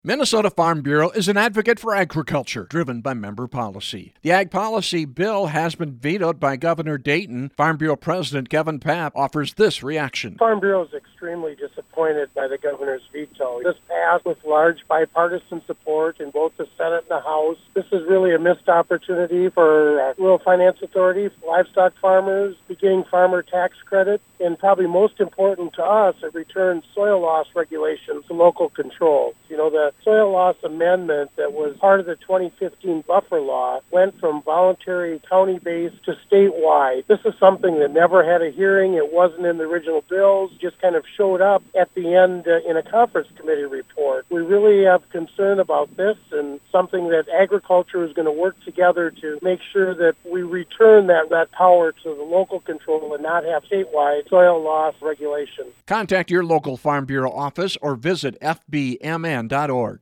Minnesota Farm Bureau is an advocate for agriculture, driven by member policy. The Ag Policy Bill has been vetoed by Governor Dayton. Farm Bureau President Kevin Papp offers this reaction. Farm Bureau is extremely disappointed by the governor's veto. This passed with large bipartisan support in both the Senate and the House. This is really a missed opportunity for Rural Finance Authority, livestock farmers, beginning farmer tax credit, and probably most important to us, it returns soil loss regulations to local control. The soil loss amendment that was part of the 2015 buffer law went from voluntary county-based to statewide. This is something that never had a hearing. It wasn't in the original bills, just kind of showed up at the end in a conference committee report. We really have concern about this and something that agriculture is going to work together to make sure that we return that power to the local control and not have statewide soil loss regulation. Contact your local Farm Bureau office or visit fbmn.org.